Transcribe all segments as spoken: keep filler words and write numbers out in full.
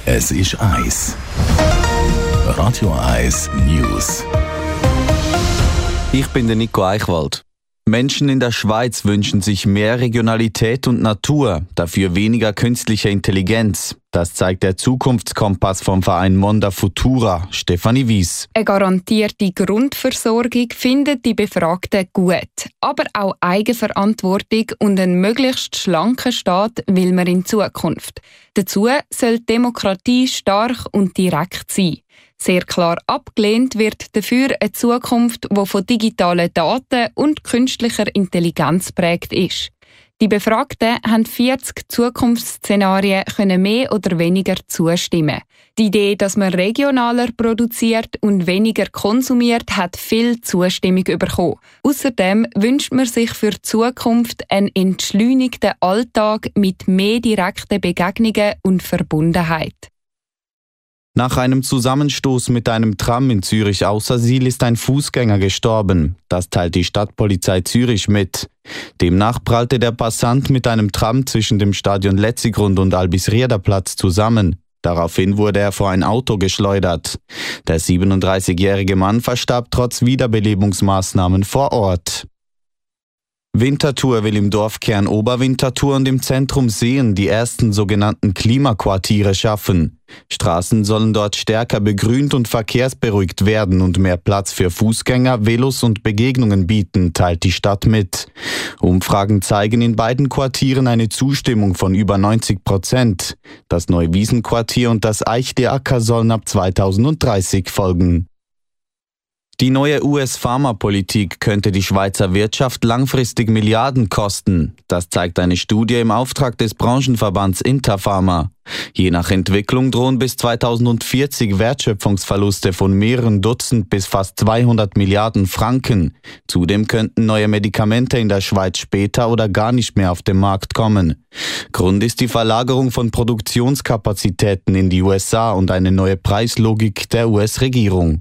Es ist eins. Radio eins News. Ich bin der Nico Eichwald. Menschen in der Schweiz wünschen sich mehr Regionalität und Natur, dafür weniger künstliche Intelligenz. Das zeigt der Zukunftskompass vom Verein Monda Futura, Stefanie Wies. Eine garantierte Grundversorgung findet die Befragten gut. Aber auch Eigenverantwortung und einen möglichst schlanken Staat will man in Zukunft. Dazu soll die Demokratie stark und direkt sein. Sehr klar abgelehnt wird dafür eine Zukunft, die von digitalen Daten und künstlicher Intelligenz prägt ist. Die Befragten haben vierzig Zukunftsszenarien können mehr oder weniger zustimmen. Die Idee, dass man regionaler produziert und weniger konsumiert, hat viel Zustimmung bekommen. Außerdem wünscht man sich für die Zukunft einen entschleunigten Alltag mit mehr direkten Begegnungen und Verbundenheit. Nach einem Zusammenstoß mit einem Tram in Zürich-Aussersihl ist ein Fußgänger gestorben. Das teilt die Stadtpolizei Zürich mit. Demnach prallte der Passant mit einem Tram zwischen dem Stadion Letzigrund und Albisrierderplatz zusammen. Daraufhin wurde er vor ein Auto geschleudert. Der siebenunddreißigjährige Mann verstarb trotz Wiederbelebungsmaßnahmen vor Ort. Winterthur will im Dorfkern Oberwinterthur und im Zentrum Seen die ersten sogenannten Klimaquartiere schaffen. Straßen sollen dort stärker begrünt und verkehrsberuhigt werden und mehr Platz für Fußgänger, Velos und Begegnungen bieten, teilt die Stadt mit. Umfragen zeigen in beiden Quartieren eine Zustimmung von über neunzig Prozent. Das Neuwiesenquartier und das Eichteacker sollen ab zweitausenddreißig folgen. Die neue U S-Pharmapolitik könnte die Schweizer Wirtschaft langfristig Milliarden kosten. Das zeigt eine Studie im Auftrag des Branchenverbands Interpharma. Je nach Entwicklung drohen bis zweitausendvierzig Wertschöpfungsverluste von mehreren Dutzend bis fast zweihundert Milliarden Franken. Zudem könnten neue Medikamente in der Schweiz später oder gar nicht mehr auf den Markt kommen. Grund ist die Verlagerung von Produktionskapazitäten in die U S A und eine neue Preislogik der U S-Regierung.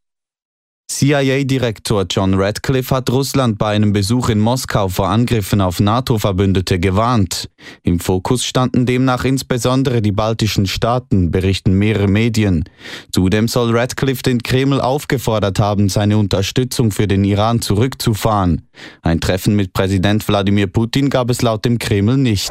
C I A-Direktor John Ratcliffe hat Russland bei einem Besuch in Moskau vor Angriffen auf NATO-Verbündete gewarnt. Im Fokus standen demnach insbesondere die baltischen Staaten, berichten mehrere Medien. Zudem soll Ratcliffe den Kreml aufgefordert haben, seine Unterstützung für den Iran zurückzufahren. Ein Treffen mit Präsident Wladimir Putin gab es laut dem Kreml nicht.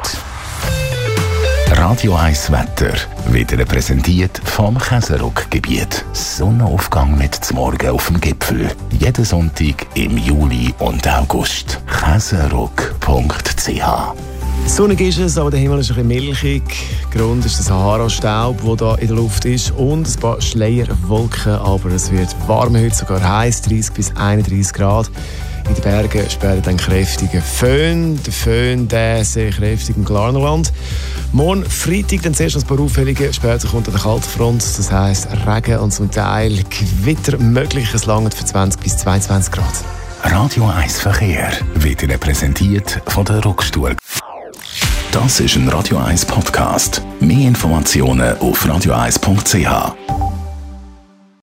Radio eins Wetter wird präsentiert vom Käseruck-Gebiet. Sonnenaufgang mit zum Morgen auf dem Gipfel. Jeden Sonntag im Juli und August. käseruck punkt c h. Sonnig ist es, aber der Himmel ist ein bisschen milchig. Grund ist der Sahara-Staub, der da in der Luft ist, und ein paar Schleierwolken. Aber es wird warm heute, sogar heiß, dreißig bis einunddreißig Grad. In den Bergen sperrt ein kräftiger Föhn. Der Föhn, der sehr kräftig im Glarnerland. Morgen Freitag dann zuerst ein paar Auffällige, später kommt der Kaltfront. Das heisst Regen und zum Teil Gewitter möglich. Es langt für zwanzig bis zweiundzwanzig Grad. Radio eins Verkehr wird Ihnen präsentiert von der Ruckstuhl. Das ist ein Radio eins Podcast. Mehr Informationen auf radio eins punkt c h.